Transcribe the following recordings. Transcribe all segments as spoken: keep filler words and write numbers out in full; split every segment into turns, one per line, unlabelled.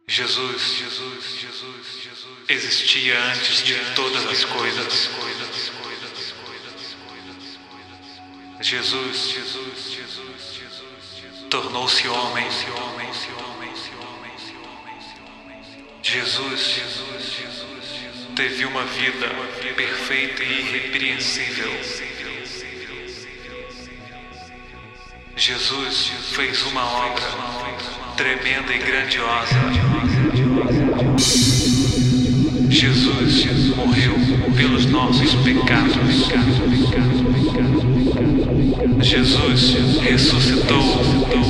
Jesus, Jesus, Jesus, Jesus existia antes de todas as coisas. Jesus, Jesus, Jesus, Jesus tornou-se homem. Jesus, Jesus, Jesus teve uma vida perfeita e irrepreensível. Jesus fez uma obra tremenda e grandiosa. Jesus morreu pelos nossos pecados. Jesus ressuscitou.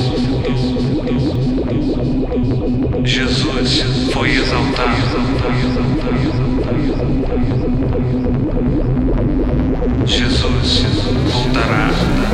Jesus foi exaltado. Jesus voltará.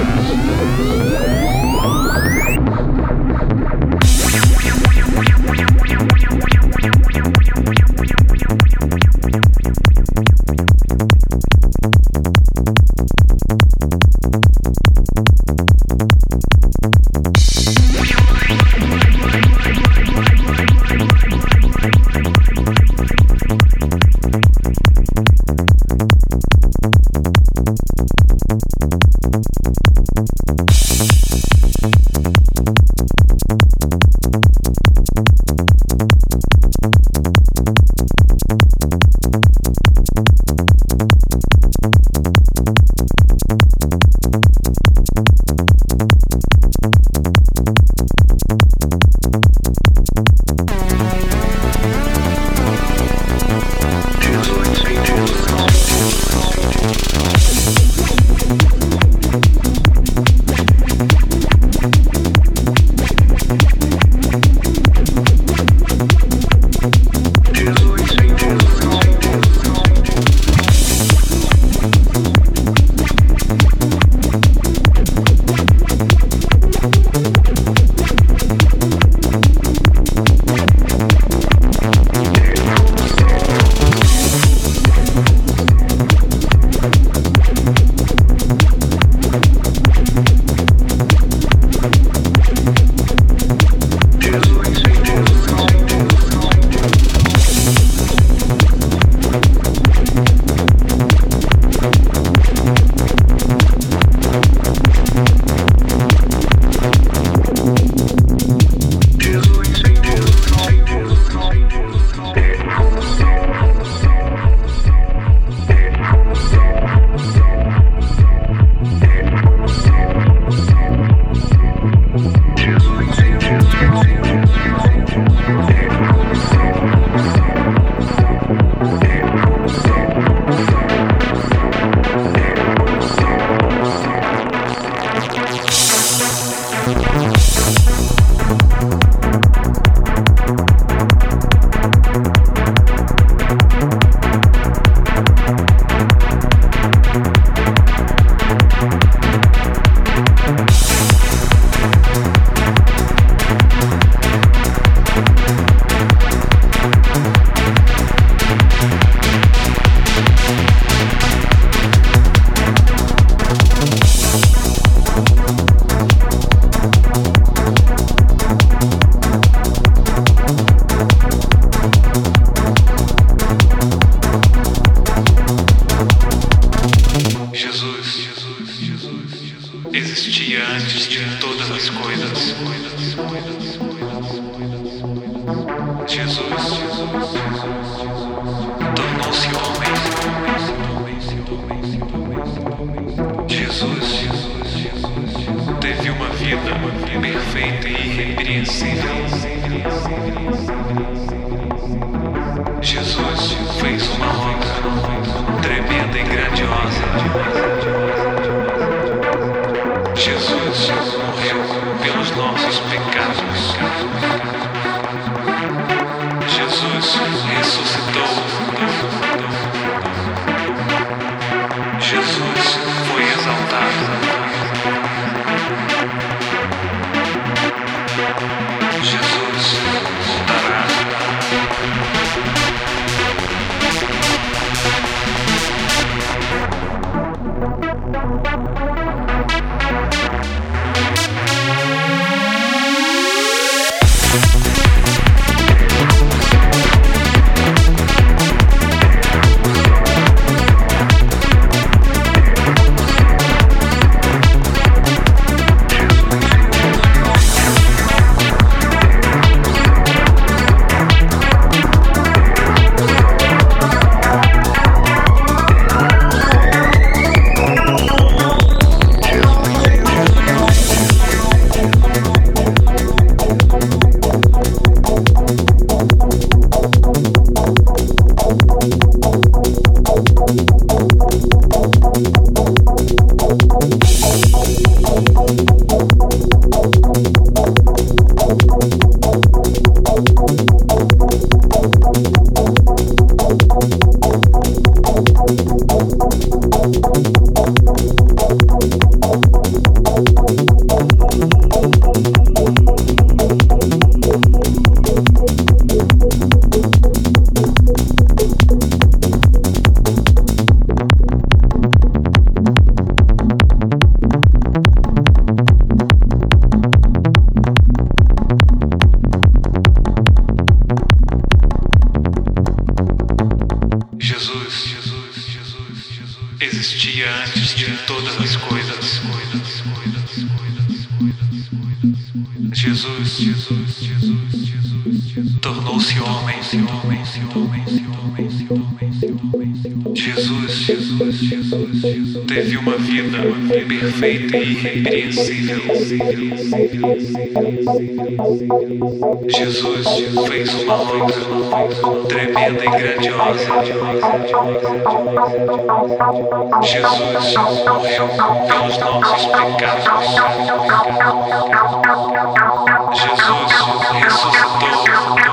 Existia antes de todas as coisas. Jesus tornou-se homem. Jesus teve uma vida perfeita e irrepreensível. Jesus fez uma obra tremenda e grandiosa. Jesus morreu pelos nossos pecados. Jesus ressuscitou. Jesus foi exaltado. Jesus voltará. existia antes de todas as coisas. Jesus, Jesus, Jesus, Jesus, tornou-se homem, homem, homem, Jesus, Jesus, Jesus, teve uma vida perfeita e irrepreensível. Jesus fez uma obra tremenda e grandiosa. Jesus morreu pelos nossos pecados. Jesus ressuscitou